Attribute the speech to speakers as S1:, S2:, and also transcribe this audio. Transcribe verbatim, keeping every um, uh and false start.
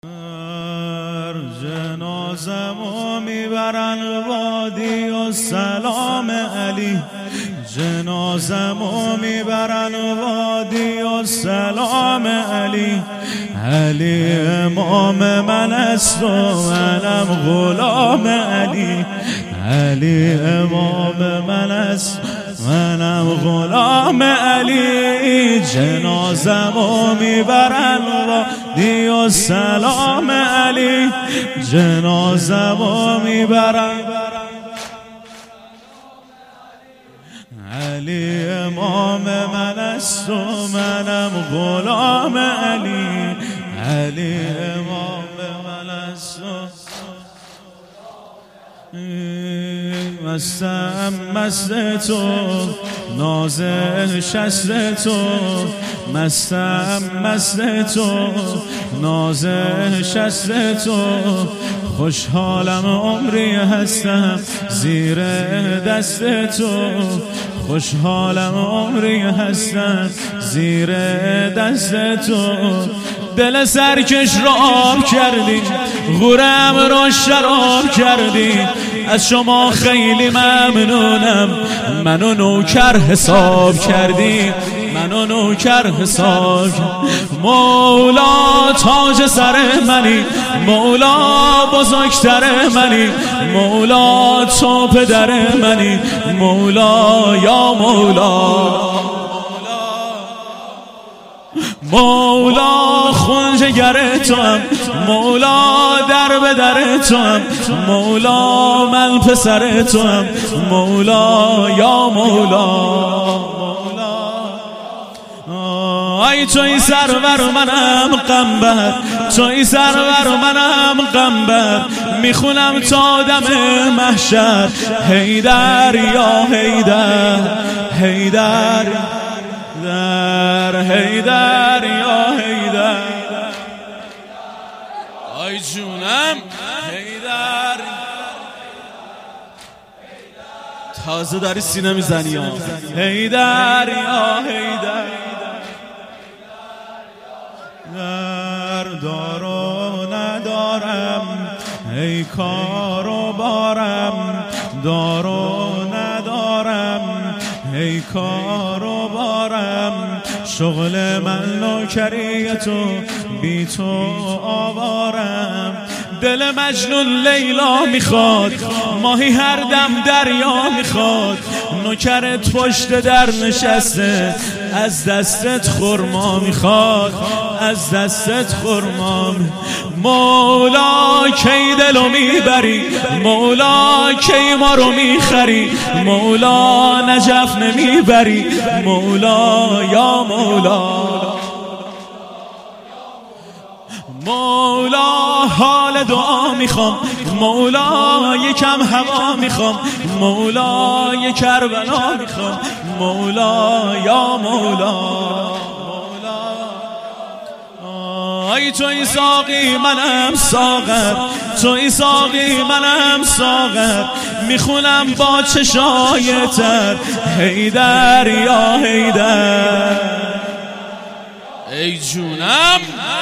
S1: جنازمو میبرن وادی و سلام علی، جنازمو میبرن وادی و سلام علی. علی امام من است و منم غلام علی، علی امام من است منم غلام علی. جنازمو میبرن وادی و سلام علی، جنازمو میبرن علی امام من است و منم غلام علی، علی امام من است و مستم مست تو نازل شست تو، مستم مست تو نازل شست تو. خوشحالم عمری هستم زیر دست تو، خوشحالم عمری هستم زیر دست تو. دل سرکش رو آب کردی، غورم رو شراب کردی. از شما خیلی ممنونم، منو نوکر حساب کردی، منو نوکر حساب. مولا تاج سر منی، مولا بزرگتر منی، مولا تو پدر منی، مولا یا مولا. مولا خونجگر تو هم، مولا در به در تو هم، مولا من پسر تو هم، مولا یا مولا. ای توی سرور منم قنبر، توی سرور منم قنبر. میخونم تا دم محشر حیدر یا حیدر، حیدر در حیدر یا حیدر. آی جونم حیدر. تازه داری سینه میزنی ها. حیدر یا حیدر. در دارو ندارم ای کارو بارم، دارو ندارم ای کارو بارم. شغل من نوکری تو، بی تو آوارم. دل مجنون لیلا میخواد، ماهی هر دم دریا میخواد. نوکرت پشت در نشسته، از دستت خرما میخواد، از دستت خرما. مولا کی دلو میبری، مولا کی ما رو میخری، مولا نجف نمیبری، مولا یا مولا. مولا حال دعا میخوام، مولا یکم هوا میخوام، مولا یک کربلا میخوام، مولا یا مولا. ای توی ساقی منم ساغر، توی ساقی منم ساغر. میخونم با چشای تر حیدر یا حیدر. ای جونم